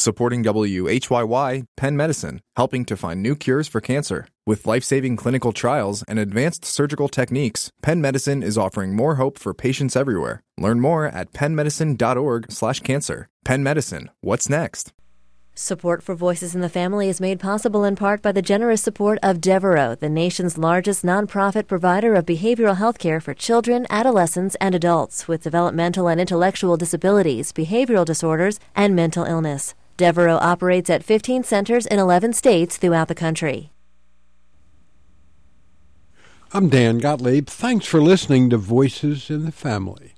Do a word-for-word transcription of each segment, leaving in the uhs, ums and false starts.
Supporting W H Y Y, Penn Medicine, helping to find new cures for cancer. With life-saving clinical trials and advanced surgical techniques, Penn Medicine is offering more hope for patients everywhere. Learn more at penn medicine dot org slash cancer. Penn Medicine, what's next? Support for Voices in the Family is made possible in part by the generous support of Devereaux, the nation's largest nonprofit provider of behavioral health care for children, adolescents, and adults with developmental and intellectual disabilities, behavioral disorders, and mental illness. Devereaux operates at fifteen centers in eleven states throughout the country. I'm Dan Gottlieb. Thanks for listening to Voices in the Family.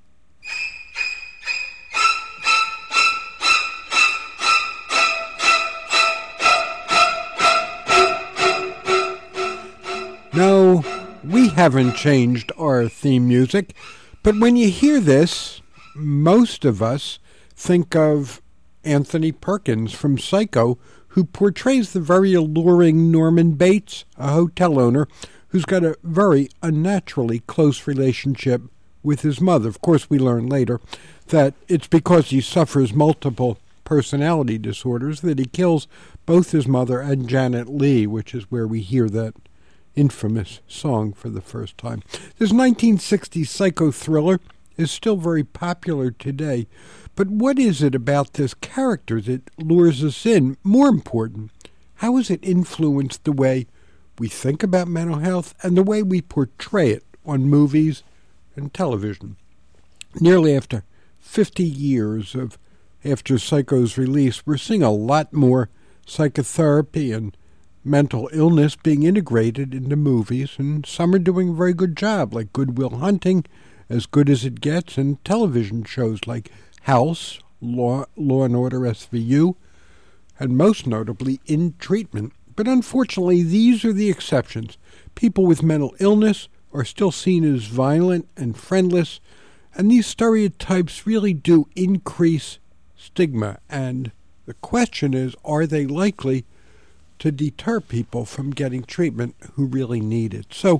No, we haven't changed our theme music, but when you hear this, most of us think of Anthony Perkins from Psycho, who portrays the very alluring Norman Bates, a hotel owner who's got a very unnaturally close relationship with his mother. Of course, we learn later that it's because he suffers multiple personality disorders that he kills both his mother and Janet Leigh, which is where we hear that infamous song for the first time. This nineteen sixties psycho thriller is still very popular today. But what is it about this character that lures us in? More important, how has it influenced the way we think about mental health and the way we portray it on movies and television? Nearly after fifty years of after Psycho's release, we're seeing a lot more psychotherapy and mental illness being integrated into movies, and some are doing a very good job, like Good Will Hunting, As Good as It Gets, and television shows like House, Law, Law and Order S V U, and most notably In Treatment. But unfortunately, these are the exceptions. People with mental illness are still seen as violent and friendless, and these stereotypes really do increase stigma. And the question is, are they likely to deter people from getting treatment who really need it? So,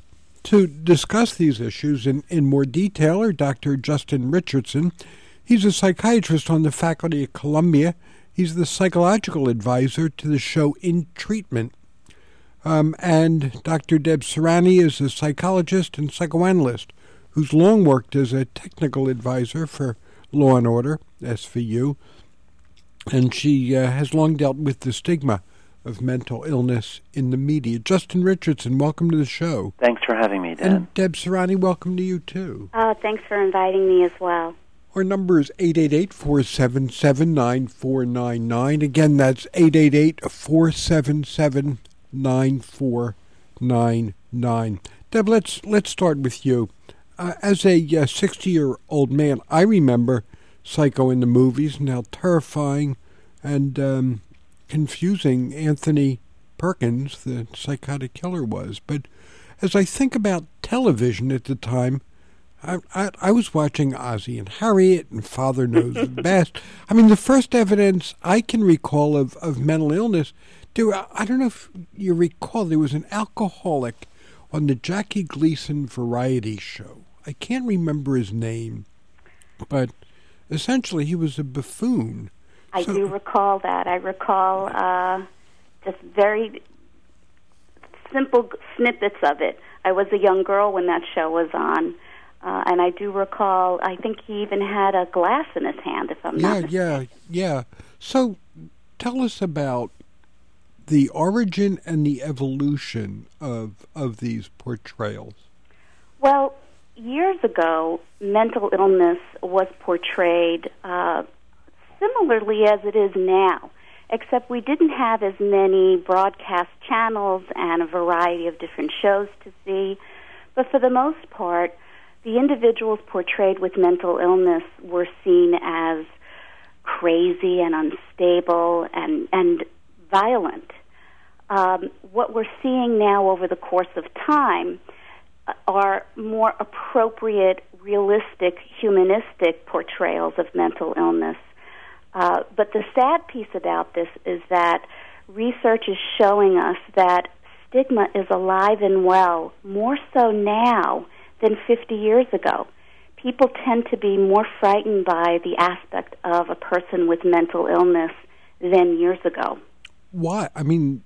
to discuss these issues in, in more detail are Doctor Justin Richardson. He's a psychiatrist on the faculty at Columbia. He's the psychological advisor to the show In Treatment. Um, and Doctor Deb Serrani is a psychologist and psychoanalyst who's long worked as a technical advisor for Law and Order, S V U. And she uh, has long dealt with the stigma of mental illness in the media. Justin Richardson, welcome to the show. Thanks for having me, Dan. And Deb Serrani, welcome to you, too. Oh, thanks for inviting me as well. Our number is eight eight eight, four seven seven, nine four nine nine. Again, that's eight eight eight, four seven seven, nine four nine nine. Deb, let's, let's start with you. Uh, as a uh, sixty-year-old man, I remember Psycho in the movies and how terrifying and um, confusing Anthony Perkins, the psychotic killer, was. But as I think about television at the time, I, I, I was watching Ozzie and Harriet and Father Knows Best. I mean, the first evidence I can recall of, of mental illness, there, I don't know if you recall, there was an alcoholic on the Jackie Gleason variety show. I can't remember his name, but essentially he was a buffoon. I so, do recall that. I recall uh, just very simple snippets of it. I was a young girl when that show was on. Uh, and I do recall, I think he even had a glass in his hand, if I'm yeah, not mistaken. Yeah, yeah. So tell us about the origin and the evolution of of these portrayals. Well, years ago, mental illness was portrayed uh, similarly as it is now, except we didn't have as many broadcast channels and a variety of different shows to see. But for the most part, the individuals portrayed with mental illness were seen as crazy and unstable and, and violent. Um, what we're seeing now over the course of time are more appropriate, realistic, humanistic portrayals of mental illness. Uh, but the sad piece about this is that research is showing us that stigma is alive and well, more so now than fifty years ago. people tend to be more frightened by the aspect of a person with mental illness than years ago. Why? I mean,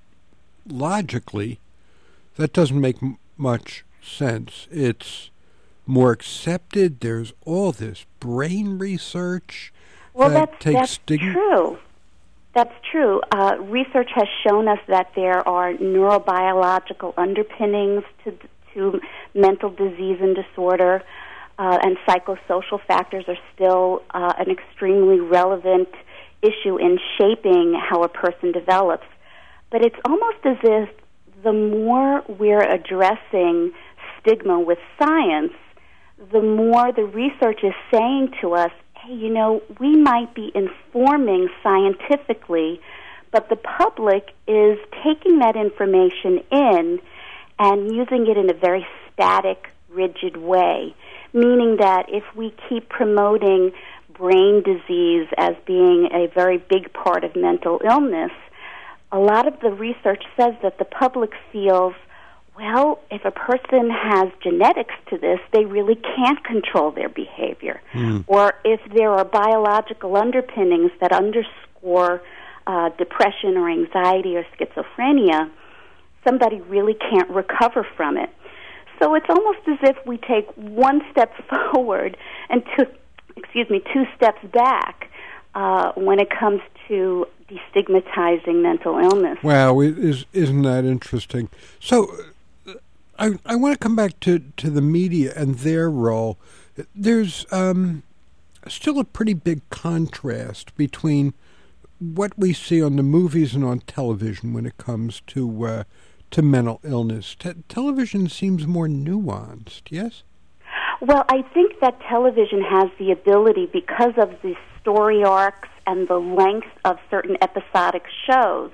logically, that doesn't make m- much sense. It's more accepted. There's all this brain research well, that that's, takes that's stigma. true. That's true. Uh, research has shown us that there are neurobiological underpinnings to to mental disease and disorder, uh, and psychosocial factors are still uh, an extremely relevant issue in shaping how a person develops. But it's almost as if the more we're addressing stigma with science, the more the research is saying to us, hey, you know, we might be informing scientifically, but the public is taking that information in and using it in a very static, rigid way, meaning that if we keep promoting brain disease as being a very big part of mental illness, a lot of the research says that the public feels, well, if a person has genetics to this, they really can't control their behavior. Mm. Or if there are biological underpinnings that underscore uh, depression or anxiety or schizophrenia, somebody really can't recover from it. So it's almost as if we take one step forward and two, excuse me, two steps back uh, when it comes to destigmatizing mental illness. Wow, is, isn't that interesting? So uh, I, I want to come back to, to the media and their role. There's um, still a pretty big contrast between what we see on the movies and on television when it comes to uh, to mental illness. Te- television seems more nuanced, yes? Well, I think that television has the ability, because of the story arcs and the length of certain episodic shows,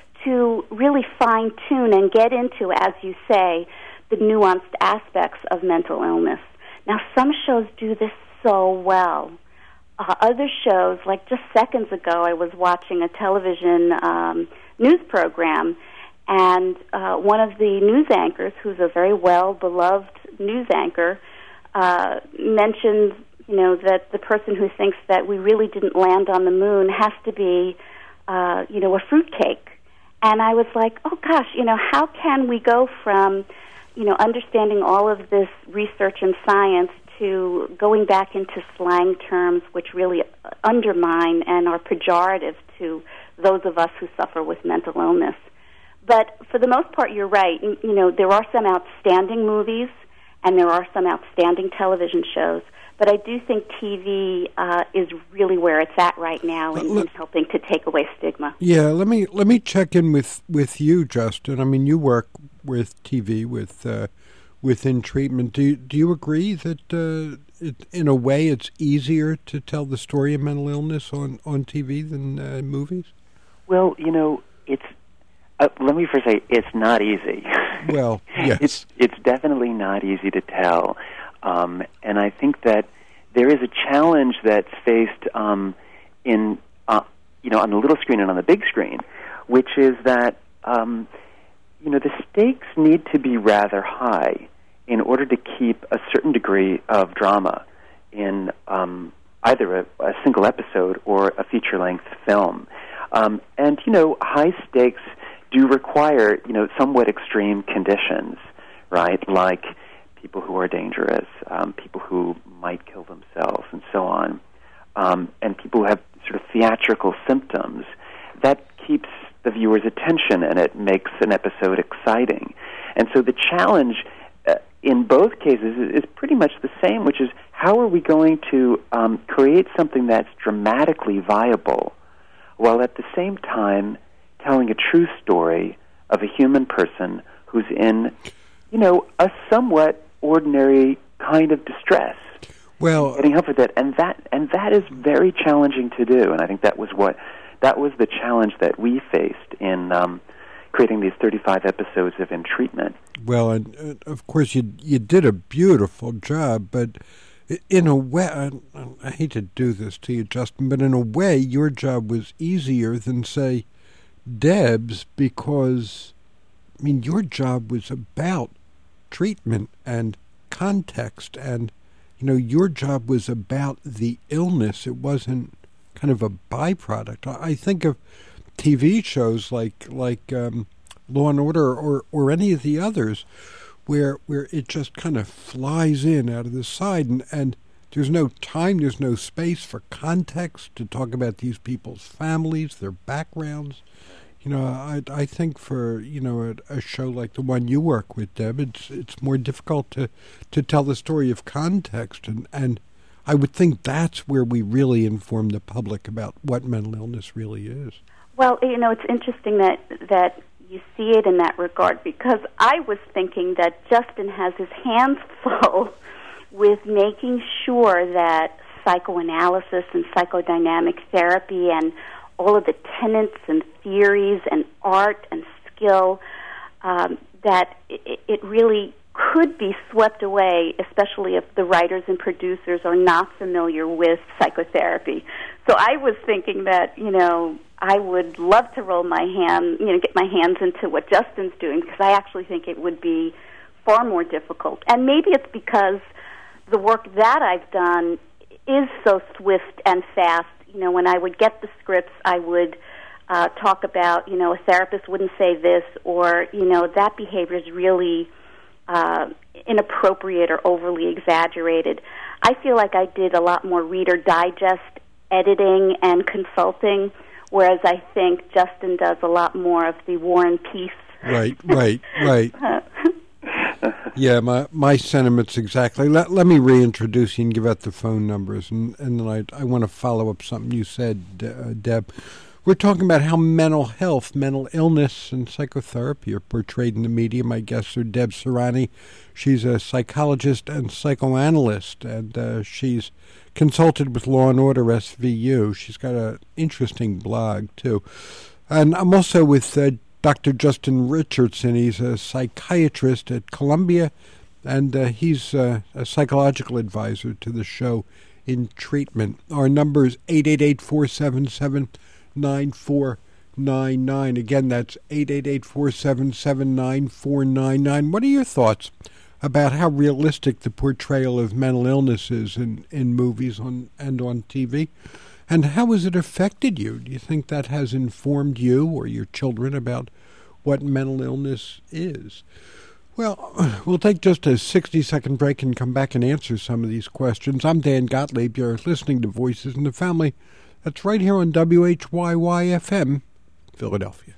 to really fine-tune and get into, as you say, the nuanced aspects of mental illness. Now, some shows do this so well. Uh, other shows, like just seconds ago, I was watching a television um, news program, and uh, one of the news anchors, who's a very well-beloved news anchor, uh, mentioned, you know, that the person who thinks that we really didn't land on the moon has to be, uh, you know, a fruitcake. And I was like, oh, gosh, you know, how can we go from, you know, understanding all of this research and science to going back into slang terms which really undermine and are pejorative to those of us who suffer with mental illness. But for the most part, you're right. You know, there are some outstanding movies and there are some outstanding television shows, but I do think T V uh, is really where it's at right now in, in helping to take away stigma. Yeah, let me let me check in with, with you, Justin. I mean, you work with T V, with uh, within treatment. Do you, do you agree that uh, it, in a way it's easier to tell the story of mental illness on, on T V than uh, movies? Well, you know, it's uh, let me first say it's not easy. Well, yes. it's, it's definitely not easy to tell. Um, and I think that there is a challenge that's faced um, in, uh, you know, on the little screen and on the big screen, which is that, um, you know, the stakes need to be rather high in order to keep a certain degree of drama in um, either a, a single episode or a feature-length film. Um, and, you know, high stakes do require, you know, somewhat extreme conditions, right, like people who are dangerous, um, people who might kill themselves, and so on, um, and people who have sort of theatrical symptoms. That keeps the viewer's attention, and it makes an episode exciting. And so the challenge uh, in both cases is, is pretty much the same, which is how are we going to um, create something that's dramatically viable while at the same time telling a true story of a human person who's in, you know, a somewhat ordinary kind of distress. Well, getting help with it, and that and that is very challenging to do. And I think that was what that was the challenge that we faced in um, creating these thirty-five episodes of In Treatment. Well, and uh, of course you you did a beautiful job, but in a way, I, I hate to do this to you, Justin, but in a way, your job was easier than, say, Deb's, because, I mean, your job was about treatment and context and you know, your job was about the illness. It wasn't kind of a byproduct. I think of T V shows like like um, Law and Order or, or any of the others where where it just kind of flies in out of the side, and, and there's no time, there's no space for context to talk about these people's families, their backgrounds. You know, I I think for, you know, a, a show like the one you work with, Deb, it's it's more difficult to, to tell the story of context, and, and I would think that's where we really inform the public about what mental illness really is. Well, you know, it's interesting that that you see it in that regard, because I was thinking that Justin has his hands full with making sure that psychoanalysis and psychodynamic therapy and all of the tenets and theories and art and skill, um, that it, it really could be swept away, especially if the writers and producers are not familiar with psychotherapy. So I was thinking that, you know, I would love to roll my hand, you know, get my hands into what Justin's doing, because I actually think it would be far more difficult. And maybe it's because the work that I've done is so swift and fast. You know, when I would get the scripts, I would uh, talk about, you know, a therapist wouldn't say this, or, you know, that behavior is really uh, inappropriate or overly exaggerated. I feel like I did a lot more Reader Digest editing and consulting, whereas I think Justin does a lot more of the War and Peace. Right, right, right. Yeah, my my sentiments exactly. Let let me reintroduce you and give out the phone numbers, and, and then I I want to follow up something you said, uh, Deb. We're talking about how mental health, mental illness, and psychotherapy are portrayed in the media. My guests are Deb Serrani. She's a psychologist and psychoanalyst, and uh, she's consulted with Law and Order S V U. She's got an interesting blog, too. And I'm also with uh, Doctor Justin Richardson. He's a psychiatrist at Columbia, and uh, he's uh, a psychological advisor to the show In Treatment. Our number is eight eight eight, four seven seven, nine four nine nine. Again, that's eight eight eight, four seven seven, nine four nine nine. What are your thoughts about how realistic the portrayal of mental illness is in, in movies on and on T V? And how has it affected you? Do you think that has informed you or your children about what mental illness is? Well, we'll take just a sixty-second break and come back and answer some of these questions. I'm Dan Gottlieb. You're listening to Voices in the Family. That's right here on W H Y Y F M, Philadelphia.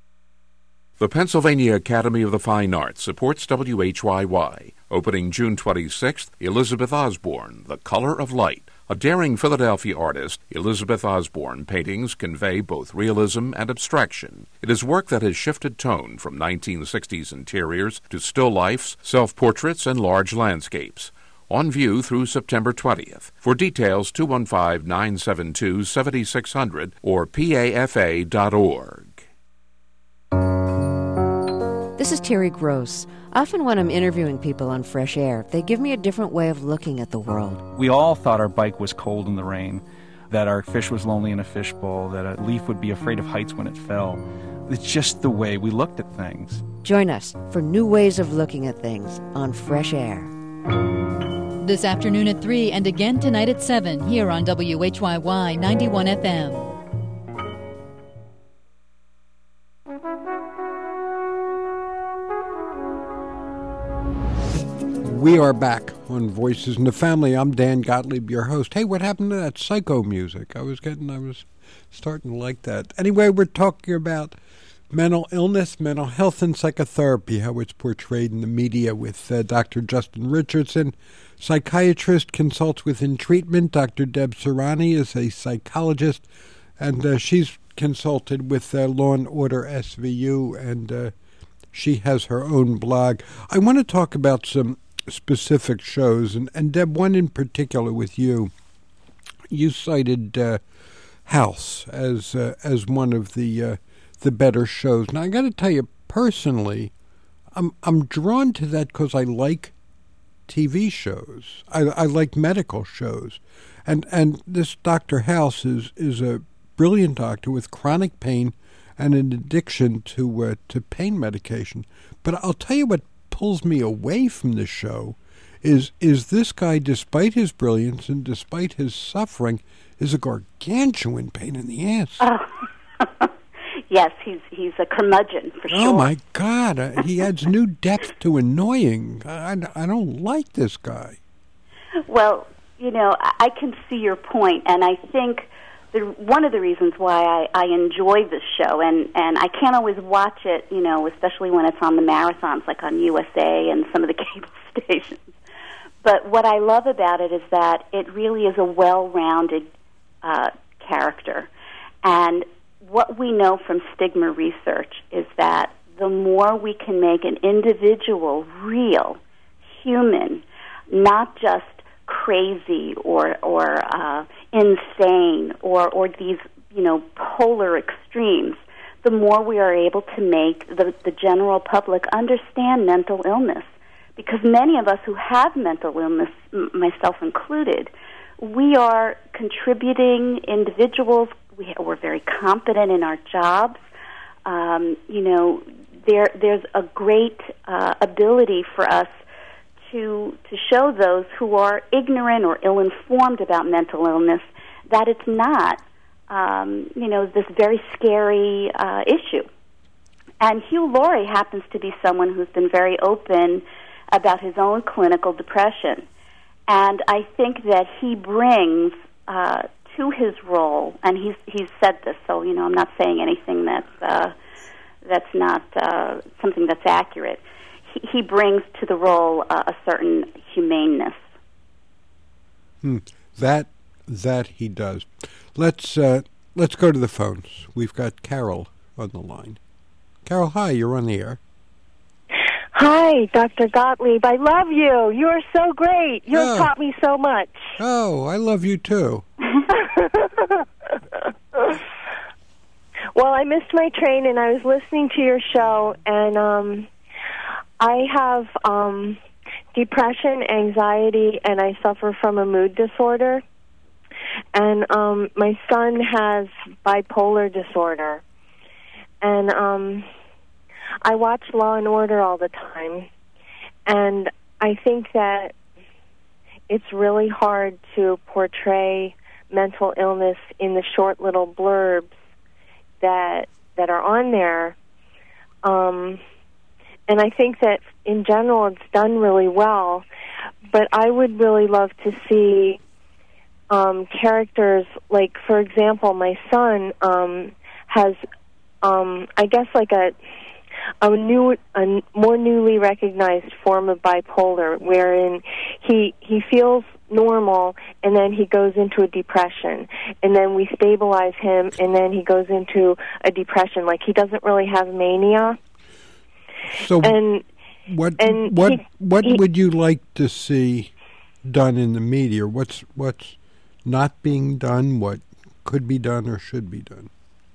The Pennsylvania Academy of the Fine Arts supports W H Y Y. Opening June twenty-sixth, Elizabeth Osborne, The Color of Light. A daring Philadelphia artist, Elizabeth Osborne paintings convey both realism and abstraction. It is work that has shifted tone from nineteen sixties interiors to still lifes, self-portraits, and large landscapes. On view through September twentieth. For details, two one five, nine seven two, seven six zero zero or P A F A dot org. This is Terry Gross. Often when I'm interviewing people on Fresh Air, they give me a different way of looking at the world. We all thought our bike was cold in the rain, that our fish was lonely in a fishbowl, that a leaf would be afraid of heights when it fell. It's just the way we looked at things. Join us for new ways of looking at things on Fresh Air. This afternoon at three and again tonight at seven here on W H Y Y ninety-one F M. We are back on Voices in the Family. I'm Dan Gottlieb, your host. Hey, what happened to that psycho music? I was getting, I was starting to like that. Anyway, we're talking about mental illness, mental health, and psychotherapy, how it's portrayed in the media with uh, Doctor Justin Richardson, psychiatrist, consults with In Treatment. Doctor Deb Serrani is a psychologist, and uh, she's consulted with uh, Law and Order S V U, and uh, she has her own blog. I want to talk about some specific shows, and, and Deb, one in particular with you. You cited uh, House as uh, as one of the uh, the better shows. Now I got to tell you personally, I'm I'm drawn to that because I like T V shows. I, I like medical shows, and and this Doctor House is is a brilliant doctor with chronic pain and an addiction to uh, to pain medication. But I'll tell you what pulls me away from the show is is this guy, despite his brilliance and despite his suffering, is a gargantuan pain in the ass. Oh. Yes, he's he's a curmudgeon for sure. Oh my God, uh, he adds new depth to annoying. I, I don't like this guy. Well, you know, I, I can see your point, and I think the, one of the reasons why I, I enjoy this show, and, and I can't always watch it, you know, especially when it's on the marathons, like on U S A and some of the cable stations. But what I love about it is that it really is a well-rounded uh, character. And what we know from stigma research is that the more we can make an individual real, human, not just crazy or or uh, insane or or these, you know, polar extremes, the more we are able to make the, the general public understand mental illness. Because many of us who have mental illness, m- myself included, we are contributing individuals. We, we're very competent in our jobs. Um, you know, there there's a great uh, ability for us to to show those who are ignorant or ill-informed about mental illness that it's not, um, you know, this very scary uh, issue. And Hugh Laurie happens to be someone who's been very open about his own clinical depression. And I think that he brings uh, to his role, and he's he's said this, so, you know, I'm not saying anything that's, uh, that's not uh, something that's accurate. He, he brings to the role uh, a certain humaneness. Hmm. That that he does. Let's uh, let's go to the phones. We've got Carol on the line. Carol, hi, you're on the air. Hi, Doctor Gottlieb. I love you. You are so great. You have Oh. taught me so much. Oh, I love you too. Well, I missed my train, and I was listening to your show, and um, I have um, depression, anxiety, and I suffer from a mood disorder. And um, my son has bipolar disorder. And um, I watch Law and Order all the time, and I think that it's really hard to portray mental illness in the short little blurbs that that are on there. Um, and I think that in general it's done really well, but I would really love to see um, characters like, for example, my son um, has, um, I guess, like a a new, a more newly recognized form of bipolar, wherein he he feels normal, and then he goes into a depression, and then we stabilize him, and then he goes into a depression. Like, he doesn't really have mania. So, and what and what he, what he, would you like to see done in the media? What's what's not being done? What could be done or should be done?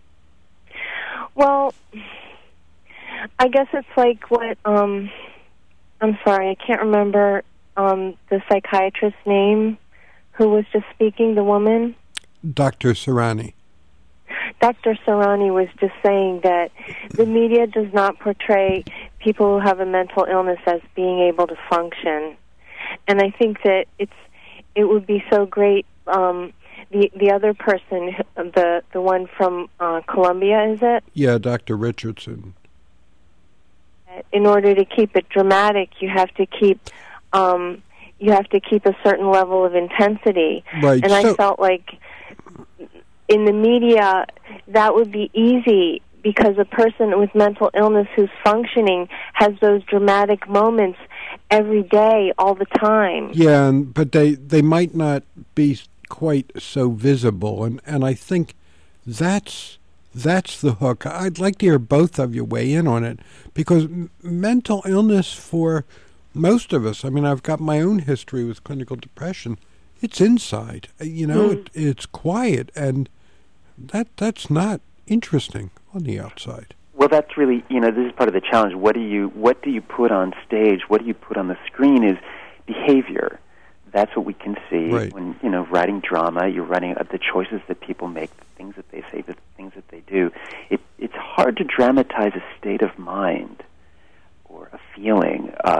Well, I guess it's like what, um, I'm sorry, I can't remember um, the psychiatrist's name who was just speaking, the woman. Doctor Serrani. Doctor Serrani was just saying that the media does not portray people who have a mental illness as being able to function. And I think that it's it would be so great. Um, the the other person, the the one from uh, Columbia, is it? Yeah, Doctor Richardson. In order to keep it dramatic, you have to keep um, you have to keep a certain level of intensity. Right. And so, I felt like in the media that would be easy, because a person with mental illness who's functioning has those dramatic moments every day, all the time. Yeah, and, but they, they might not be quite so visible, and, and I think that's that's the hook. I'd like to hear both of you weigh in on it, because m- mental illness for most of us, I mean, I've got my own history with clinical depression. It's inside, you know, mm. it, it's quiet, and that that's not interesting on the outside. Well, that's really, you know, this is part of the challenge. What do you what do you put on stage? What do you put on the screen is behavior. That's what we can see right. when, you know, writing drama. You're writing uh, the choices that people make, the things that they say, the things that they do. It, it's hard to dramatize a state of mind or a feeling. Uh, it's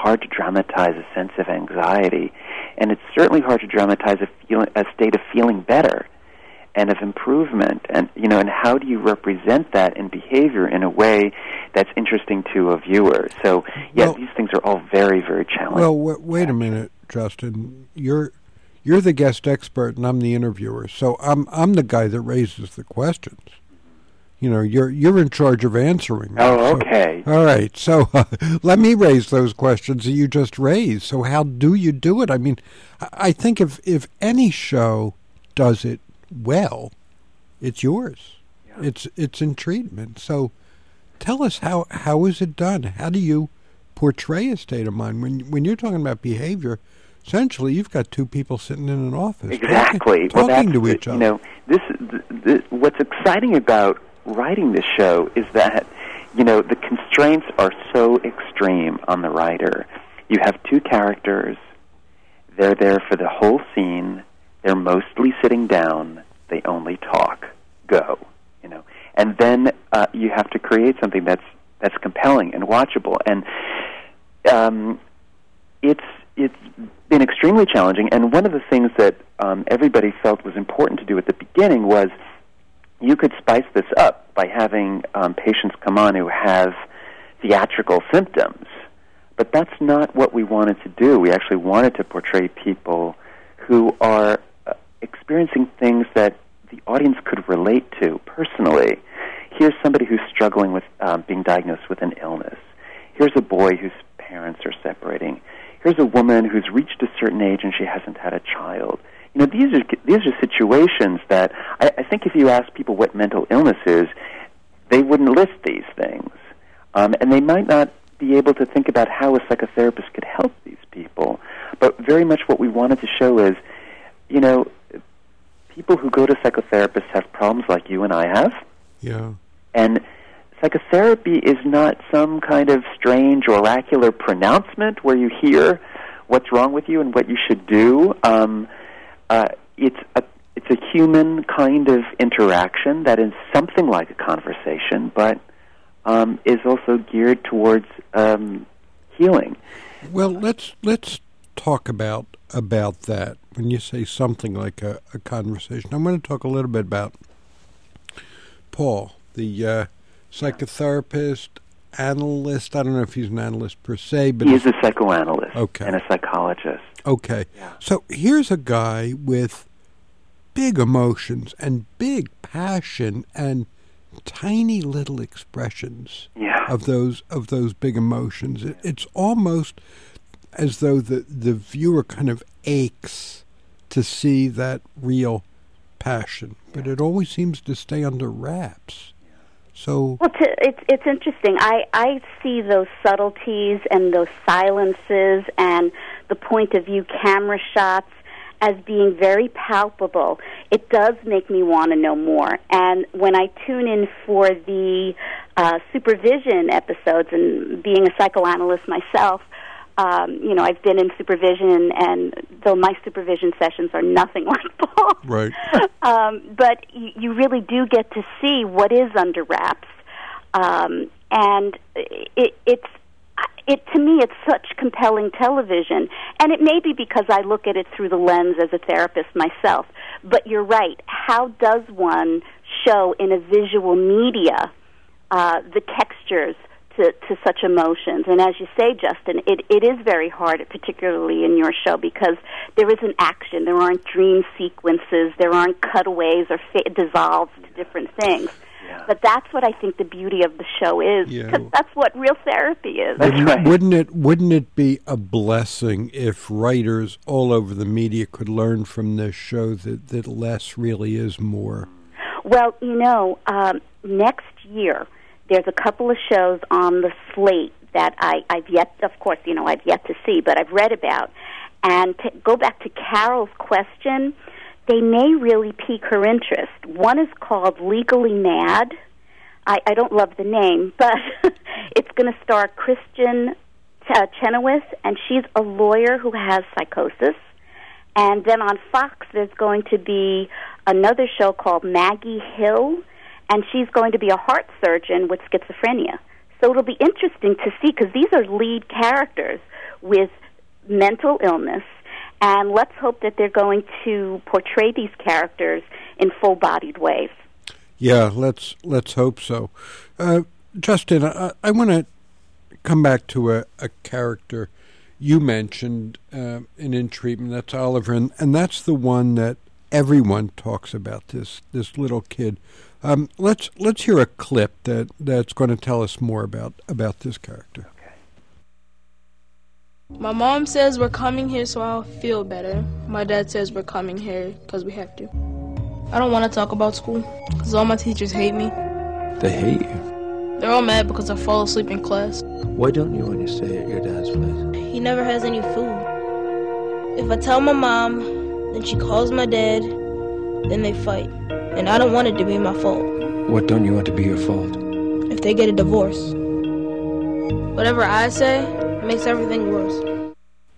hard to dramatize a sense of anxiety, and it's certainly hard to dramatize a, feel, a state of feeling better and of improvement. And, you know, and how do you represent that in behavior in a way that's interesting to a viewer? So, yeah, well, these things are all very, very challenging. Well, w- wait a minute, Justin. You're you're the guest expert, and I'm the interviewer. So I'm I'm the guy that raises the questions. You know, you're you're in charge of answering. Oh, okay. So, all right. So uh, let me raise those questions that you just raised. So how do you do it? I mean, I think if if any show does it well, it's yours. Yeah. It's it's in treatment. So tell us how how is it done? How do you portray a state of mind when when you're talking about behavior? Essentially, you've got two people sitting in an office, exactly, talking, well, talking to each the, other. You know, this, the, the, what's exciting about writing this show is that, you know, the constraints are so extreme on the writer. You have two characters. They're there for the whole scene. They're mostly sitting down. They only talk. Go, you know. And then uh, you have to create something that's that's compelling and watchable. And um, it's it's been extremely challenging. And one of the things that um, everybody felt was important to do at the beginning was you could spice this up by having um, patients come on who have theatrical symptoms. But that's not what we wanted to do. We actually wanted to portray people who are uh, experiencing things that the audience could relate to personally. Here's somebody who's struggling with um, being diagnosed with an illness. Here's a boy whose parents are separating. Here's a woman who's reached a certain age and she hasn't had a child. You know, these are these are situations that I, I think if you ask people what mental illness is, they wouldn't list these things, um, and they might not be able to think about how a psychotherapist could help these people. But very much what we wanted to show is, you know, people who go to psychotherapists have problems like you and I have. Yeah. And psychotherapy is not some kind of strange oracular pronouncement where you hear what's wrong with you and what you should do. Um, uh, it's a it's a human kind of interaction that is something like a conversation, but um, is also geared towards um, healing. Well, let's let's talk about about that. When you say something like a, a conversation, I'm going to talk a little bit about Paul, the uh, psychotherapist, analyst. I don't know if he's an analyst per se, but he is a psychoanalyst okay. and a psychologist. Okay. Yeah. So here's a guy with big emotions and big passion and tiny little expressions yeah. of those of those big emotions. It, it's almost as though the, the viewer kind of aches to see that real passion, but it always seems to stay under wraps. So well, to, it's it's interesting. I, I see those subtleties and those silences and the point of view camera shots as being very palpable. It does make me want to know more. And when I tune in for the uh, supervision episodes, and being a psychoanalyst myself, um, you know, I've been in supervision, and though my supervision sessions are nothing like Paul, right. um, but you, you really do get to see what is under wraps, um, and it, it's it to me it's such compelling television, and it may be because I look at it through the lens as a therapist myself. But you're right. How does one show in a visual media uh, the textures to, to such emotions? And as you say, Justin, it, it is very hard, particularly in your show, because there isn't action. There aren't dream sequences. There aren't cutaways or fa- dissolves to different things. Yeah. But that's what I think the beauty of the show is, because yeah. that's what real therapy is. Wouldn't, right. wouldn't it wouldn't it be a blessing if writers all over the media could learn from this show that, that less really is more? Well, you know, um, next year there's a couple of shows on the slate that I, I've yet, of course, you know, I've yet to see, but I've read about. And to go back to Carol's question, they may really pique her interest. One is called Legally Mad. I, I don't love the name, but it's going to star Kristen uh, Chenoweth, and she's a lawyer who has psychosis. And then on Fox, there's going to be another show called Maggie Hill, and she's going to be a heart surgeon with schizophrenia. So it'll be interesting to see, because these are lead characters with mental illness, and let's hope that they're going to portray these characters in full-bodied ways. Yeah, let's let's hope so. Uh, Justin, I, I want to come back to a, a character you mentioned uh, in In Treatment. That's Oliver, and, and that's the one that everyone talks about, this this little kid. Um, let's let's hear a clip that, that's going to tell us more about, about this character. Okay. My mom says we're coming here so I'll feel better. My dad says we're coming here because we have to. I don't want to talk about school because all my teachers hate me. They hate you? They're all mad because I fall asleep in class. Why don't you want to stay at your dad's place? He never has any food. If I tell my mom, then she calls my dad, then they fight. And I don't want it to be my fault. What don't you want to be your fault? If they get a divorce. Whatever I say makes everything worse.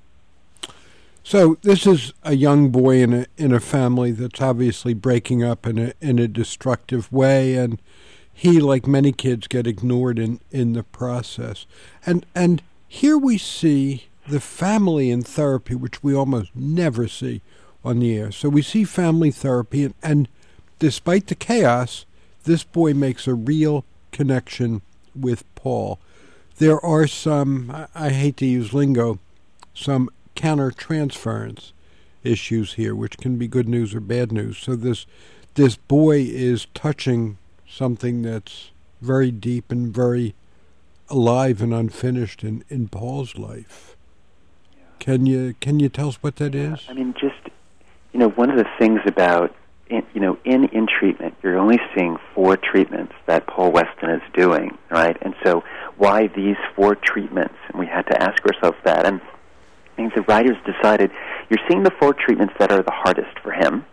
So this is a young boy in a in a family that's obviously breaking up in a in a destructive way, and he, like many kids, get ignored in, in the process. And and here we see the family in therapy, which we almost never see on the air. So we see family therapy, and, and despite the chaos, this boy makes a real connection with Paul. There are some, I, I hate to use lingo, some counter-transference issues here, which can be good news or bad news. So this this boy is touching something that's very deep and very alive and unfinished in, in Paul's life. Yeah. Can you can you tell us what that yeah, is? I mean, just, you know, one of the things about, in, you know, in, in treatment, you're only seeing four treatments that Paul Weston is doing, right? And so why these four treatments? And we had to ask ourselves that. And I think the writers decided you're seeing the four treatments that are the hardest for him.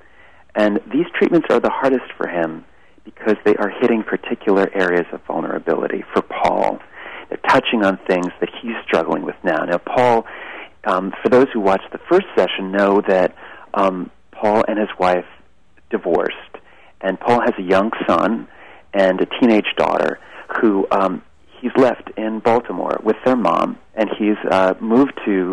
And these treatments are the hardest for him because they are hitting particular areas of vulnerability for Paul. They're touching on things that he's struggling with now. Now, Paul, um, for those who watched the first session, know that um, Paul and his wife divorced, and Paul has a young son and a teenage daughter who um, he's left in Baltimore with their mom, and he's uh, moved to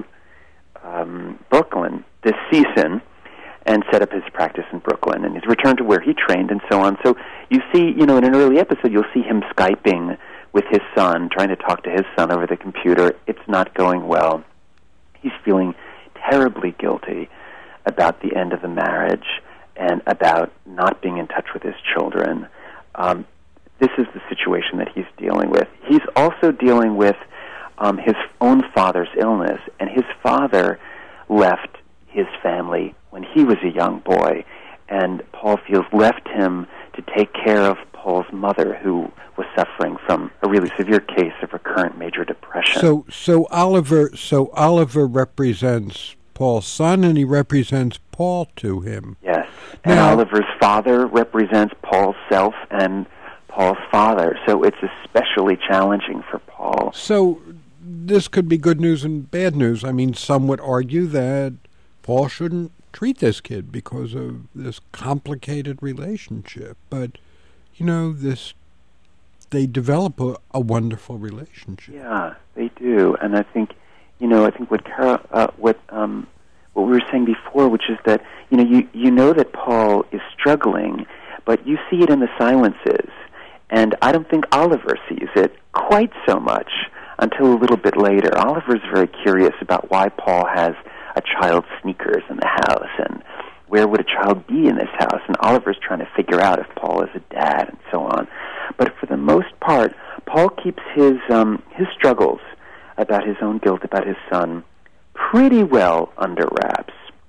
um, Brooklyn this season and set up his practice in Brooklyn, and he's returned to where he trained and so on. So you see, you know, in an early episode, you'll see him Skyping with his son, trying to talk to his son over the computer. It's not going well. He's feeling terribly guilty about the end of the marriage and about not being in touch with his children. Um, this is the situation that he's dealing with. He's also dealing with um, his own father's illness, and his father left his family when he was a young boy, and Paul feels left him to take care of Paul's mother, who was suffering from a really severe case of recurrent major depression. So, so Oliver, so Oliver represents Paul's son, and he represents Paul to him. Yes, and now, Oliver's father represents Paul's self and Paul's father. So it's especially challenging for Paul. So this could be good news and bad news. I mean, some would argue that Paul shouldn't treat this kid because of this complicated relationship. But, you know, this they develop a, a wonderful relationship. Yeah, they do. And I think, you know, I think what Cara, uh, what um, what we were saying before, which is that, you know, you, you know that Paul is struggling, but you see it in the silences. And I don't think Oliver sees it quite so much until a little bit later. Oliver's very curious about why Paul has a child's sneakers in the house, and where would a child be in this house? And Oliver's trying to figure out if Paul is a dad and so on. But for the most part, Paul keeps his um, his struggles about his own guilt, about his son, pretty well under wraps.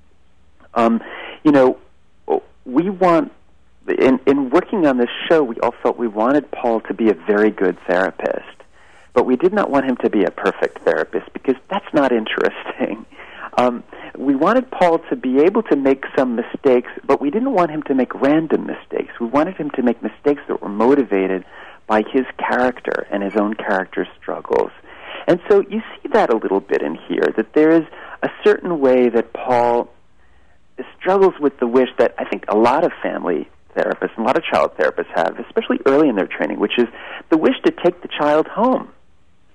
Um, you know, we want, in, in working on this show, we all felt we wanted Paul to be a very good therapist, but we did not want him to be a perfect therapist, because that's not interesting. Um, we wanted Paul to be able to make some mistakes, but we didn't want him to make random mistakes. We wanted him to make mistakes that were motivated by his character and his own character's struggles. And so you see that a little bit in here, that there is a certain way that Paul struggles with the wish that I think a lot of family therapists and a lot of child therapists have, especially early in their training, which is the wish to take the child home.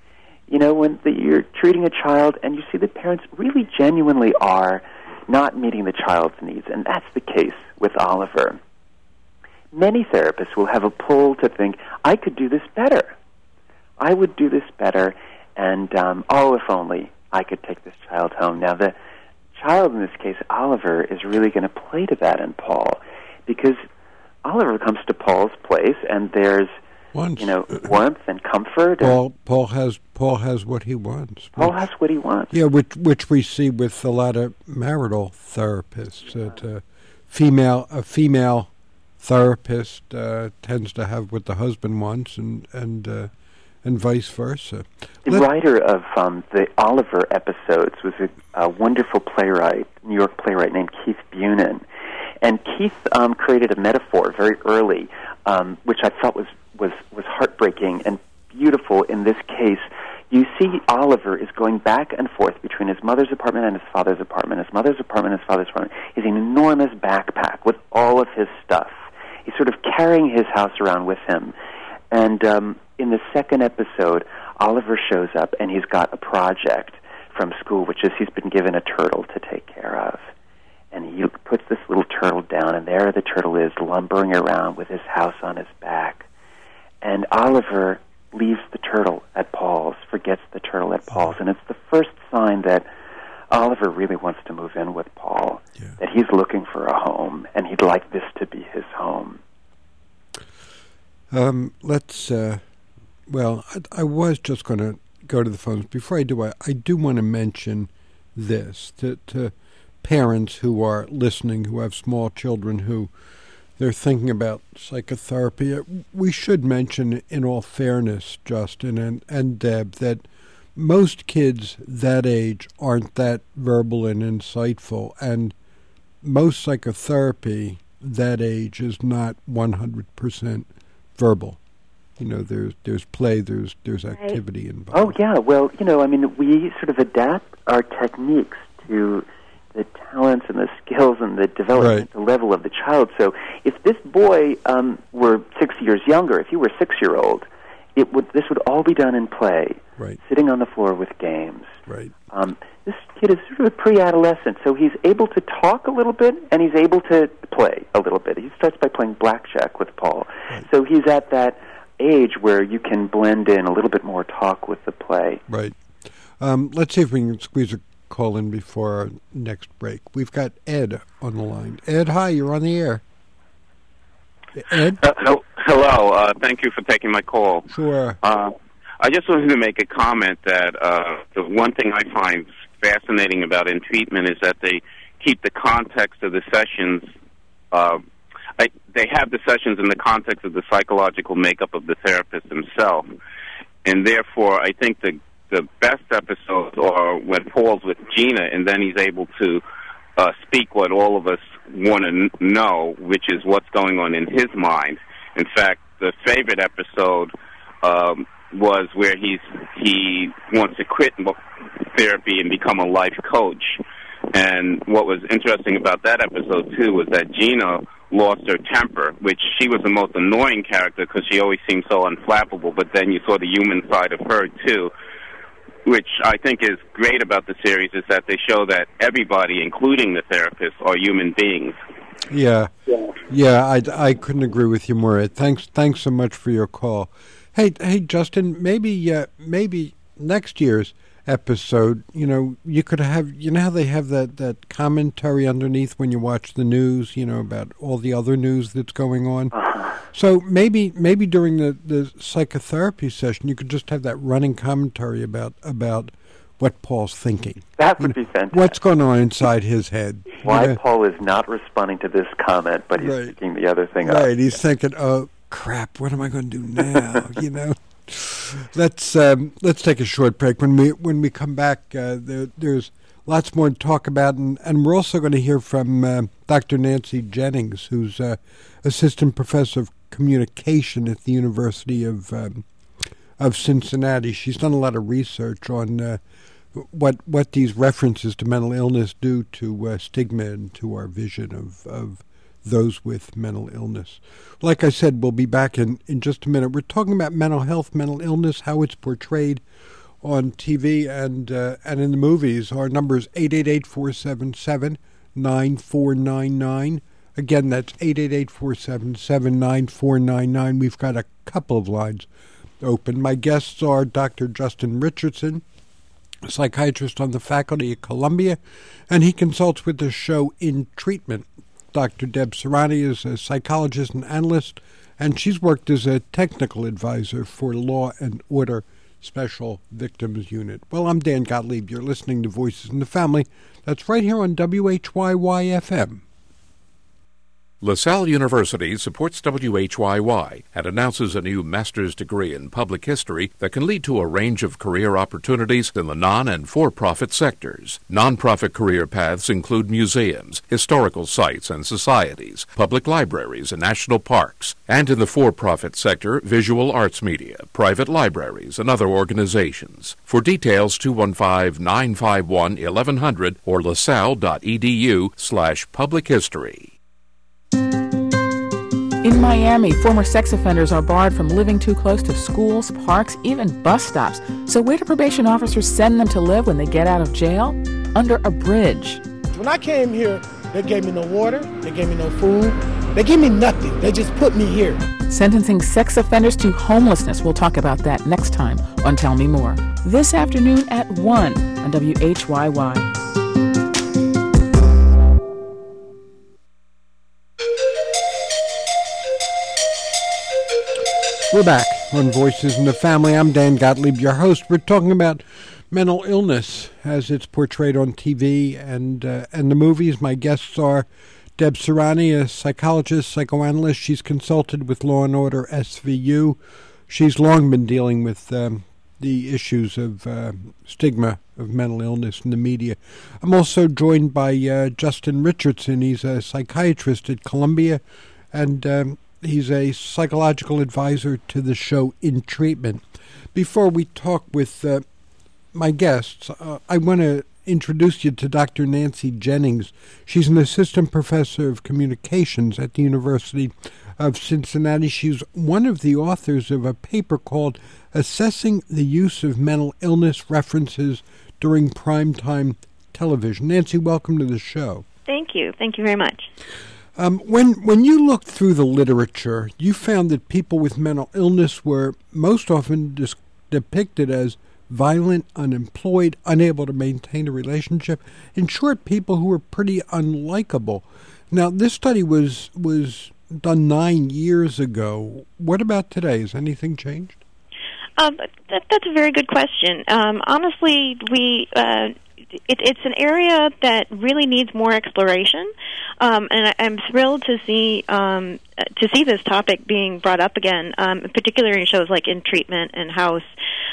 You know, when the, you're treating a child and you see the parents really genuinely are not meeting the child's needs, and that's the case with Oliver. Many therapists will have a pull to think, I could do this better. I would do this better, and, um, oh, if only I could take this child home. Now, the child in this case, Oliver, is really going to play to that in Paul, because Oliver comes to Paul's place, and there's, Once. you know, warmth and comfort. Paul and Paul has Paul has what he wants. Paul which, has what he wants. Yeah, which which we see with a lot of marital therapists. That uh, female a female therapist uh, tends to have what the husband wants, and and uh, and vice versa. The Let, writer of um, the Oliver episodes was a, a wonderful playwright, New York playwright named Keith Bunin. And Keith um, created a metaphor very early, um, which I thought was, was, was heartbreaking and beautiful in this case. You see Oliver is going back and forth between his mother's apartment and his father's apartment, his mother's apartment and his father's apartment. He's an enormous backpack with all of his stuff. He's sort of carrying his house around with him. And um, in the second episode, Oliver shows up, and he's got a project from school, which is he's been given a turtle to take care of. And he puts this little turtle down, and there the turtle is lumbering around with his house on his back. And Oliver leaves the turtle at Paul's, forgets the turtle at Paul's, and it's the first sign that Oliver really wants to move in with Paul, yeah. that he's looking for a home, and he'd like this to be his home. Um, let's, uh, well, I, I was just going to go to the phones. Before I do, I, I do want to mention this, to, to parents who are listening, who have small children, who they're thinking about psychotherapy. We should mention, in all fairness, Justin and, and Deb, that most kids that age aren't that verbal and insightful, and most psychotherapy that age is not one hundred percent verbal. You know, there's there's play, there's there's activity involved. Oh, yeah. Well, you know, I mean, we sort of adapt our techniques to the talents and the skills and the developmental right. level of the child. So if this boy um, were six years younger, if he were a six-year-old, it would this would all be done in play, right. sitting on the floor with games. Right. Um, this kid is sort of a pre-adolescent, so he's able to talk a little bit, and he's able to play a little bit. He starts by playing blackjack with Paul. Right. So he's at that age where you can blend in a little bit more talk with the play. Right. Um, let's see if we can squeeze a call in before our next break. We've got Ed on the line. Ed, hi, you're on the air. Ed? Uh, hello. Uh, thank you for taking my call. Sure. Uh, I just wanted to make a comment that uh, the one thing I find fascinating about in treatment is that they keep the context of the sessions. Uh, I, they have the sessions in the context of the psychological makeup of the therapist himself. And therefore, I think the the best episodes are when Paul's with Gina, and then he's able to uh, speak what all of us want to n- know, which is what's going on in his mind. In fact, the favorite episode um, was where he's he wants to quit therapy and become a life coach. And what was interesting about that episode, too, was that Gina lost her temper, which she was the most annoying character because she always seemed so unflappable, but then you saw the human side of her, too. Which I think is great about the series is that they show that everybody, including the therapist, are human beings. Yeah, yeah, yeah I, I couldn't agree with you more. Ed. Thanks, thanks so much for your call. Hey, hey, Justin, maybe, uh, maybe next year's episode, you know, you could have, you know how they have that, that commentary underneath when you watch the news, you know, about all the other news that's going on. So maybe maybe during the, the psychotherapy session, you could just have that running commentary about about what Paul's thinking. That would you know, be fantastic. What's going on inside his head. Why you know? Paul is not responding to this comment, but he's right. picking the other thing right. up. Right, he's yeah. thinking, oh, crap, what am I going to do now, you know? Let's um, let's take a short break. When we when we come back, uh, there, there's lots more to talk about, and, and we're also going to hear from uh, Doctor Nancy Jennings, who's uh, assistant professor of communication at the University of um, of Cincinnati. She's done a lot of research on uh, what what these references to mental illness do to uh, stigma and to our vision of of those with mental illness. Like I said, we'll be back in, in just a minute. We're talking about mental health, mental illness, how it's portrayed on T V and uh, and in the movies. Our number is eight eight eight, four seven seven, nine four nine nine. Again, that's eight eight eight, four seven seven, nine four nine nine. We've got a couple of lines open. My guests are Doctor Justin Richardson, a psychiatrist on the faculty at Columbia, and he consults with the show In Treatment. Doctor Deb Serrani is a psychologist and analyst, and she's worked as a technical advisor for Law and Order Special Victims Unit. Well, I'm Dan Gottlieb. You're listening to Voices in the Family. That's right here on W H Y Y F M. LaSalle University supports W H Y Y and announces a new master's degree in public history that can lead to a range of career opportunities in the non- and for-profit sectors. Nonprofit career paths include museums, historical sites and societies, public libraries and national parks, and in the for-profit sector, visual arts media, private libraries, and other organizations. For details, two one five, nine five one, eleven hundred or lasalle.edu slash public history. In Miami, former sex offenders are barred from living too close to schools, parks, even bus stops. So where do probation officers send them to live when they get out of jail? Under a bridge. When I came here, they gave me no water, they gave me no food, they gave me nothing. They just put me here. Sentencing sex offenders to homelessness. We'll talk about that next time on Tell Me More. This afternoon at one on W H Y Y. We're back on Voices in the Family. I'm Dan Gottlieb, your host. We're talking about mental illness as it's portrayed on T V and uh, and the movies. My guests are Deb Serrani, a psychologist, psychoanalyst. She's consulted with Law and Order S V U. She's long been dealing with um, the issues of uh, stigma of mental illness in the media. I'm also joined by uh, Justin Richardson. He's a psychiatrist at Columbia, and um, he's a psychological advisor to the show In Treatment. Before we talk with uh, my guests, uh, I want to introduce you to Doctor Nancy Jennings. She's an assistant professor of communications at the University of Cincinnati. She's one of the authors of a paper called Assessing the Use of Mental Illness References During Primetime Television. Nancy, welcome to the show. Thank you. Thank you very much. Um, when when you looked through the literature, you found that people with mental illness were most often dis- depicted as violent, unemployed, unable to maintain a relationship. In short, people who were pretty unlikable. Now, this study was was done nine years ago. What about today? Has anything changed? Um, that, that's a very good question. Um, honestly, we uh, it, it's an area that really needs more exploration, um, and I, I'm thrilled to see um, to see this topic being brought up again, um, particularly in shows like In Treatment and House,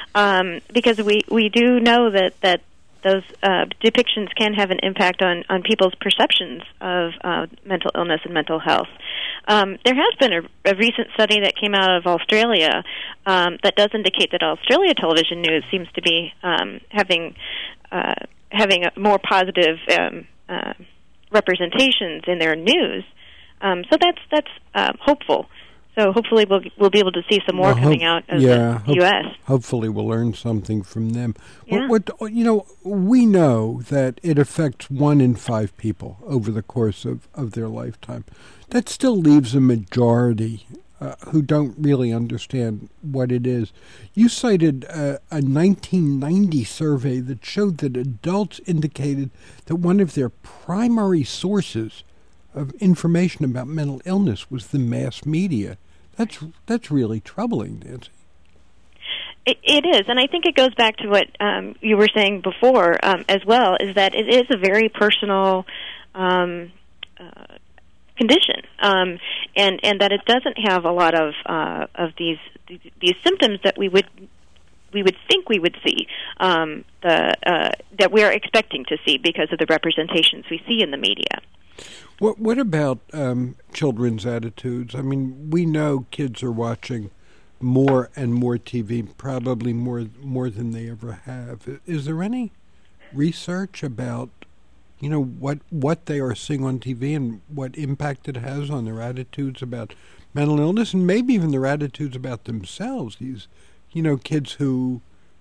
um, because we, we do know that that those uh, depictions can have an impact on, on people's perceptions of uh, mental illness and mental health. Um, there has been a, a recent study that came out of Australia um, that does indicate that Australia television news seems to be um, having uh, having a more positive um, uh, representations in their news. Um, so that's that's uh, hopeful. So hopefully we'll we'll be able to see some more well, coming hope, out of yeah, the U S. Hope, hopefully we'll learn something from them. Yeah. What, what you know, we know that it affects one in five people over the course of, of their lifetime. That still leaves a majority uh, who don't really understand what it is. You cited uh, a nineteen ninety survey that showed that adults indicated that one of their primary sources of information about mental illness was the mass media. That's that's really troubling, Nancy. It, it is, and I think it goes back to what um, you were saying before um, as well, is that it is a very personal um, uh, condition, um, and and that it doesn't have a lot of uh, of these these symptoms that we would we would think we would see, um, the uh, that we are expecting to see because of the representations we see in the media. What what about um, children's attitudes? I mean, we know kids are watching more and more T V, probably more more than they ever have. Is there any research about, you know, what what they are seeing on T V and what impact it has on their attitudes about mental illness and maybe even their attitudes about themselves? These, you know, kids who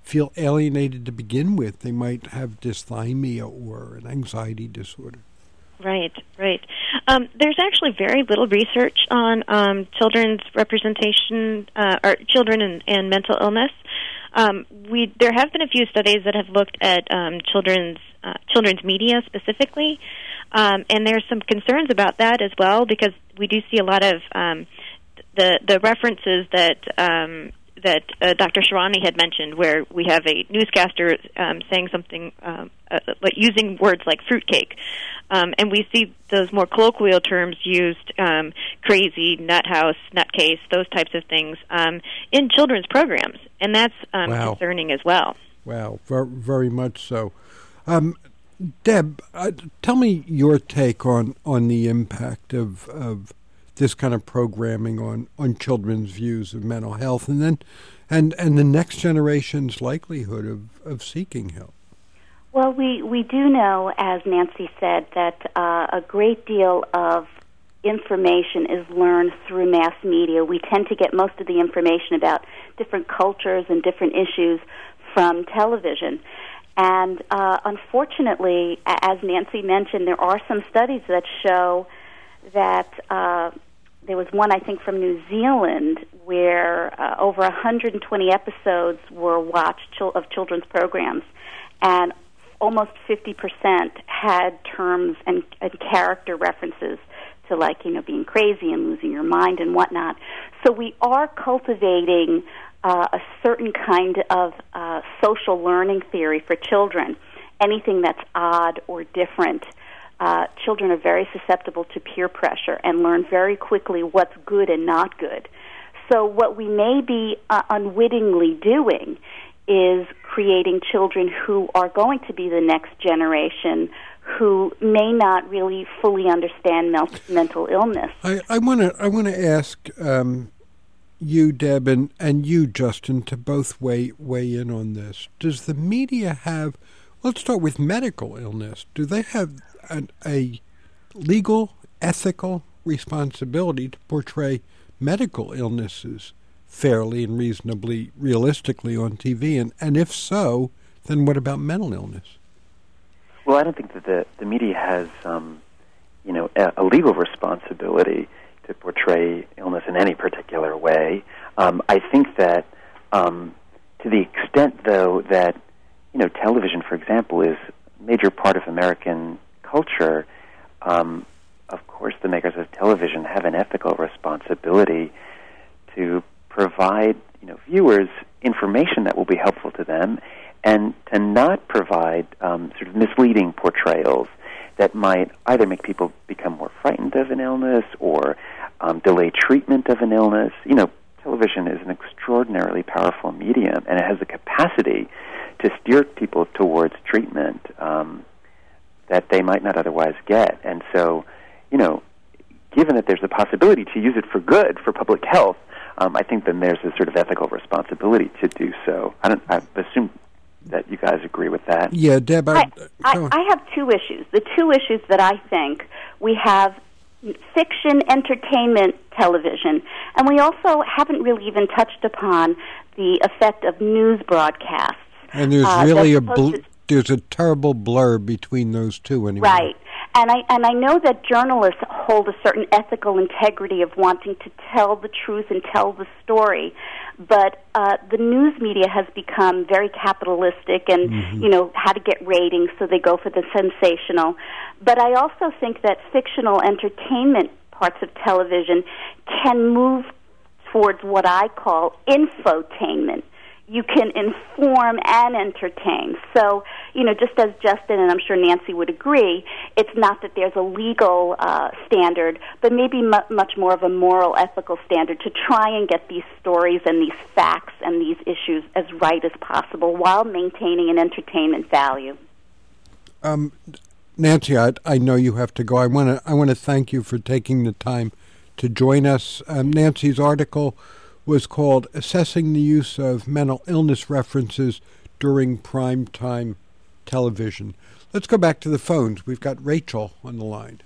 feel alienated to begin with. They might have dysthymia or an anxiety disorder. Right, right. Um, there's actually very little research on um, children's representation, uh, or children and, and mental illness. Um, we there have been a few studies that have looked at um, children's uh, children's media specifically, um, and there's some concerns about that as well, because we do see a lot of um, the the references that um, that uh, Doctor Sharani had mentioned, where we have a newscaster um, saying something, um, uh, like using words like fruitcake. Um, and we see those more colloquial terms used, um, crazy, nuthouse, nutcase, those types of things, um, in children's programs. And that's um, Wow. concerning as well. Wow, very, very much so. Um, Deb, uh, tell me your take on, on the impact of of this kind of programming on, on children's views of mental health, and then and, and the next generation's likelihood of, of seeking help. Well, we, we do know, as Nancy said, that uh, a great deal of information is learned through mass media. We tend to get most of the information about different cultures and different issues from television. And uh, unfortunately, as Nancy mentioned, there are some studies that show that uh, there was one, I think, from New Zealand where uh, over one hundred twenty episodes were watched chil- of children's programs, and almost fifty percent had terms and, and character references to, like, you know, being crazy and losing your mind and whatnot. So we are cultivating uh, a certain kind of uh, social learning theory for children. Anything that's odd or different, uh, children are very susceptible to peer pressure and learn very quickly what's good and not good. So what we may be uh, unwittingly doing is creating children who are going to be the next generation who may not really fully understand mel- mental illness. I want to I want to ask um, you, Deb, and, and you, Justin, to both weigh weigh in on this. Does the media have? Let's start with medical illness. Do they have an, a legal, ethical responsibility to portray medical illnesses fairly and reasonably realistically on T V? And, and if so, then what about mental illness? Well, I don't think that the, the media has, um, you know, a, a legal responsibility to portray illness in any particular way. Um, I think that um, to the extent, though, that, you know, television, for example, is a major part of American culture, um, of course the makers of television have an ethical responsibility to provide, you know, viewers information that will be helpful to them, and to not provide um, sort of misleading portrayals that might either make people become more frightened of an illness or um, delay treatment of an illness. You know, television is an extraordinarily powerful medium, and it has the capacity to steer people towards treatment um, that they might not otherwise get. And so, you know, given that there's a possibility to use it for good, for public health, um, I think then there's a sort of ethical responsibility to do so. I don't. I assume that you guys agree with that. Yeah, Deb. I, I, I, I have two issues. The two issues that I think we have: fiction, entertainment, television, and we also haven't really even touched upon the effect of news broadcasts. And there's uh, really a supposed bl- to- there's a terrible blur between those two anymore. Right. And I and I know that journalists hold a certain ethical integrity of wanting to tell the truth and tell the story, but uh, the news media has become very capitalistic and, Mhm. you know, how to get ratings, so they go for the sensational. But I also think that fictional entertainment parts of television can move towards what I call infotainment. You can inform and entertain. So, you know, just as Justin and I'm sure Nancy would agree, it's not that there's a legal uh, standard, but maybe mu- much more of a moral, ethical standard to try and get these stories and these facts and these issues as right as possible while maintaining an entertainment value. Um, Nancy, I, I know you have to go. I want to I want to thank you for taking the time to join us. Um, Nancy's article was called Assessing the Use of Mental Illness References During Primetime Television. Let's go back to the phones. We've got Rachel on the line.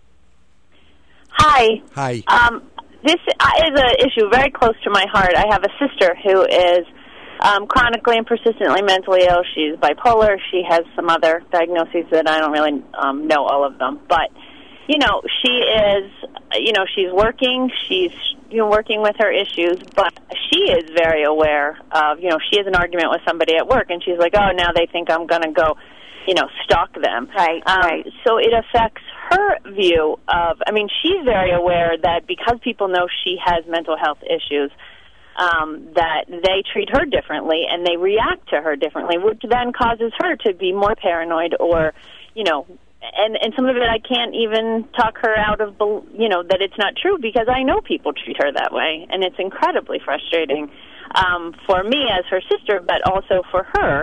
Hi. Hi. Um, this is an issue very close to my heart. I have a sister who is um, chronically and persistently mentally ill. She's bipolar. She has some other diagnoses that I don't really um, know all of them. But, you know, she is, you know, she's working. She's, you know, working with her issues. But she is very aware of, you know, she has an argument with somebody at work, and she's like, oh, now they think I'm going to go, you know, stalk them. Right, um, right. So it affects her view of, I mean, she's very aware that because people know she has mental health issues, um, that they treat her differently and they react to her differently, which then causes her to be more paranoid or, you know, and, and some of it I can't even talk her out of, you know, that it's not true because I know people treat her that way, and it's incredibly frustrating um, for me as her sister, but also for her.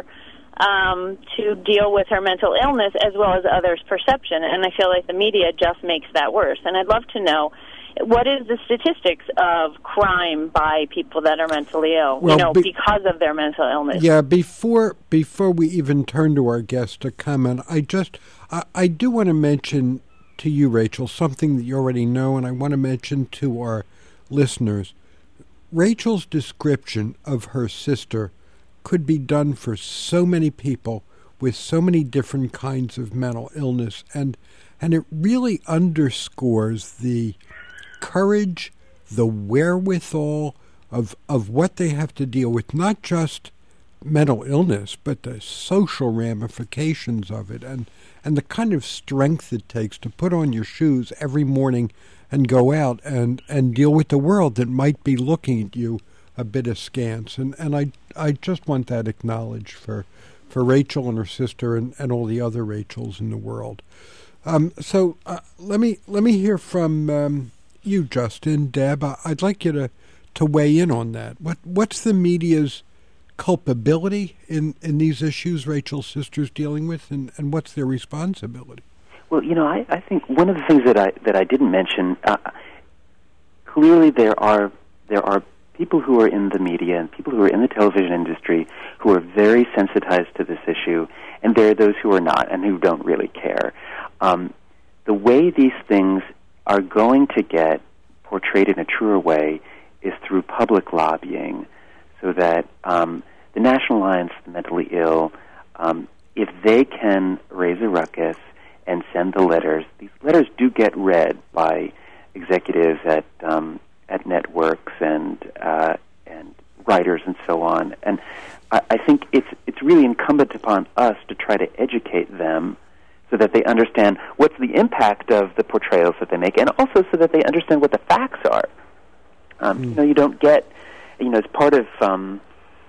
Um, to deal with her mental illness as well as others' perception. And I feel like the media just makes that worse. And I'd love to know, what is the statistics of crime by people that are mentally ill, Well, you know, be- because of their mental illness? Yeah, before before we even turn to our guest to comment, I just, I, I do want to mention to you, Rachel, something that you already know, and I want to mention to our listeners. Rachel's description of her sister could be done for so many people with so many different kinds of mental illness, and and it really underscores the courage, the wherewithal of of what they have to deal with, not just mental illness, but the social ramifications of it, and and the kind of strength it takes to put on your shoes every morning and go out and, and deal with the world that might be looking at you a bit askance. And, and I I just want that acknowledged for for Rachel and her sister and, and all the other Rachels in the world. Um, so uh, let me let me hear from um, you, Justin, Deb. I, I'd like you to, to weigh in on that. What what's the media's culpability in, in these issues Rachel's sister's dealing with, and, and what's their responsibility? Well, you know, I, I think one of the things that I that I didn't mention, uh, clearly there are there are people who are in the media and people who are in the television industry who are very sensitized to this issue, and there are those who are not and who don't really care. Um, the way these things are going to get portrayed in a truer way is through public lobbying, so that um, the National Alliance of the Mentally Ill, um, if they can raise a ruckus and send the letters, these letters do get read by executives at um, at networks and uh, and writers and so on. And I, I think it's it's really incumbent upon us to try to educate them so that they understand what's the impact of the portrayals that they make, and also so that they understand what the facts are. Um, mm. You know, you don't get, you know, as part of um,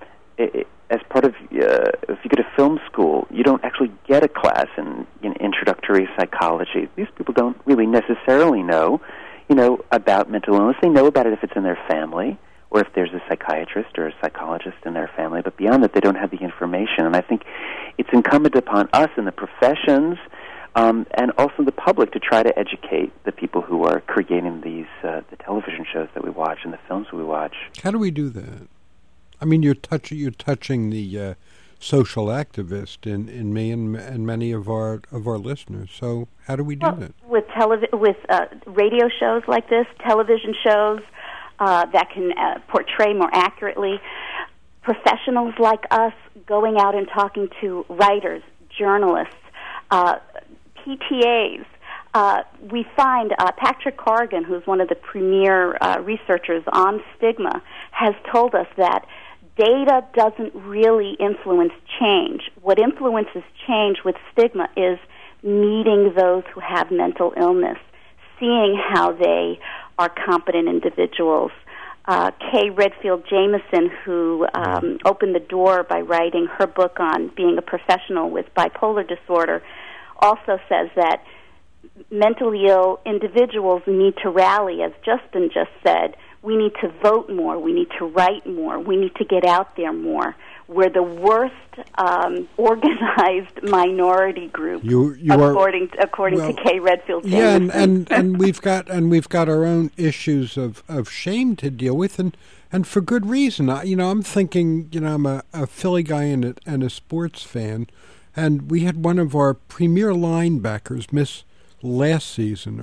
it, as part of uh, if you go to film school, you don't actually get a class in, in introductory psychology. These people don't really necessarily know, you know, about mental illness. They know about it if it's in their family, or if there's a psychiatrist or a psychologist in their family, but beyond that, they don't have the information. And I think it's incumbent upon us in the professions um, and also the public to try to educate the people who are creating these uh, the television shows that we watch and the films we watch. How do we do that? I mean, you're touching you're touching the uh, social activist in, in me and, and many of our of our listeners. So how do we do well, that? With televi- with uh, radio shows like this, television shows uh, that can uh, portray more accurately, professionals like us going out and talking to writers, journalists, uh, P T As. Uh, we find uh, Patrick Corrigan, who's one of the premier uh, researchers on stigma, has told us that data doesn't really influence change. What influences change with stigma is meeting those who have mental illness, seeing how they are competent individuals. Uh, Kay Redfield Jamison, who um, opened the door by writing her book on being a professional with bipolar disorder, also says that mentally ill individuals need to rally, as Justin just said. We need to vote more. We need to write more. We need to get out there more. We're the worst um, organized minority group, you, you according are, according well, to Kay Redfield. Yeah, and, and, and we've got and we've got our own issues of, of shame to deal with, and, and for good reason. I, you know, I'm thinking. You know, I'm a, a Philly guy and a, and a sports fan, and we had one of our premier linebackers miss last season or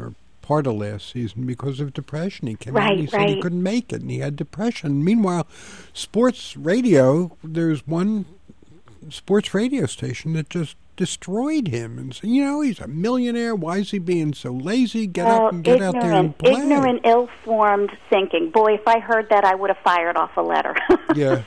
part of last season because of depression. He came Right, out and he said he right. couldn't make it, and he had depression. Meanwhile, sports radio, there's one sports radio station that just destroyed him. And so, you know, he's a millionaire. Why is he being so lazy? Get well, up and get out there and play. Ignorant, ill-formed thinking. Boy, if I heard that, I would have fired off a letter. Yeah.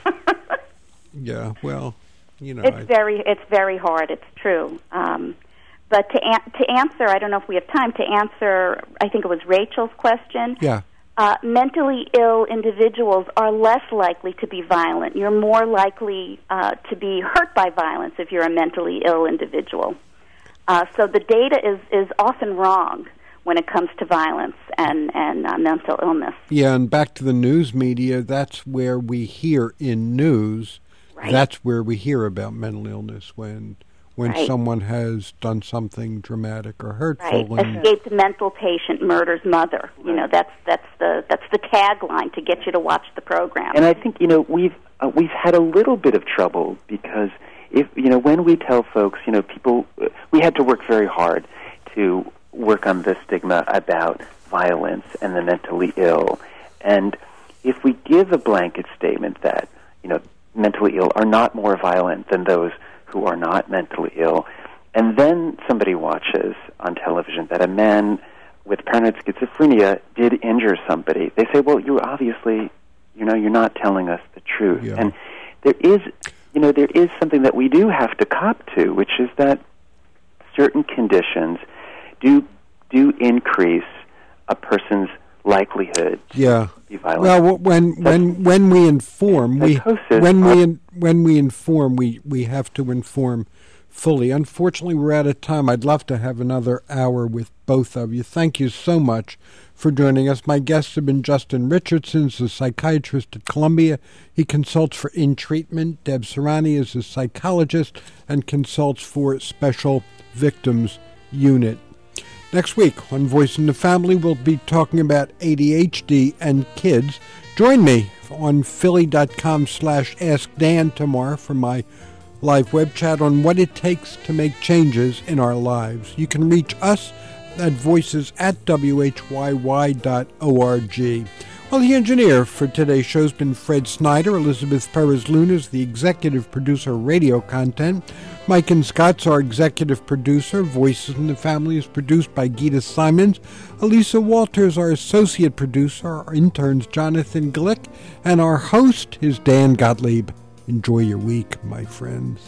Yeah, well, you know. It's I, very, it's very hard. It's true. Um, but to an- to answer, I don't know if we have time to answer. I think it was Rachel's question. Yeah. Uh, mentally ill individuals are less likely to be violent. You're more likely uh, to be hurt by violence if you're a mentally ill individual. Uh, so the data is, is often wrong when it comes to violence and, and uh, mental illness. Yeah, and back to the news media, that's where we hear in news, right. That's where we hear about mental illness when when right. someone has done something dramatic or hurtful. Right. And Escaped mental patient murders mother. You know, that's that's the that's the tagline to get you to watch the program. And I think, you know, we've uh, we've had a little bit of trouble because if you know when we tell folks, you know, people uh, we had to work very hard to work on the stigma about violence and the mentally ill. And if we give a blanket statement that, you know, mentally ill are not more violent than those who are not mentally ill, and then somebody watches on television that a man with paranoid schizophrenia did injure somebody, they say, well, you obviously, you know, you're not telling us the truth. Yeah. And there is, you know, there is something that we do have to cop to, which is that certain conditions do do increase a person's likelihood yeah. to be violent. Well, when when when we inform, we Psychosis when are- we in, when we inform, we we have to inform fully. Unfortunately, we're out of time. I'd love to have another hour with both of you. Thank you so much for joining us. My guests have been Justin Richardson, a psychiatrist at Columbia. He consults for In Treatment. Deb Serrani is a psychologist and consults for Special Victims Unit. Next week on Voice in the Family, we'll be talking about A D H D and kids. Join me on Philly.com slash Ask Dan tomorrow for my live web chat on what it takes to make changes in our lives. You can reach us at voices at W H Y Y dot org. Well, the engineer for today's show has been Fred Snyder. Elizabeth Perez-Luna is the executive producer of radio content. Mike and Scott's our executive producer. Voices in the Family is produced by Gita Simons. Elisa Walters, our associate producer. Our interns, Jonathan Glick. And our host is Dan Gottlieb. Enjoy your week, my friends.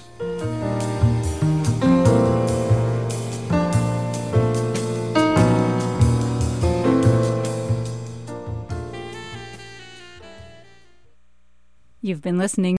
You've been listening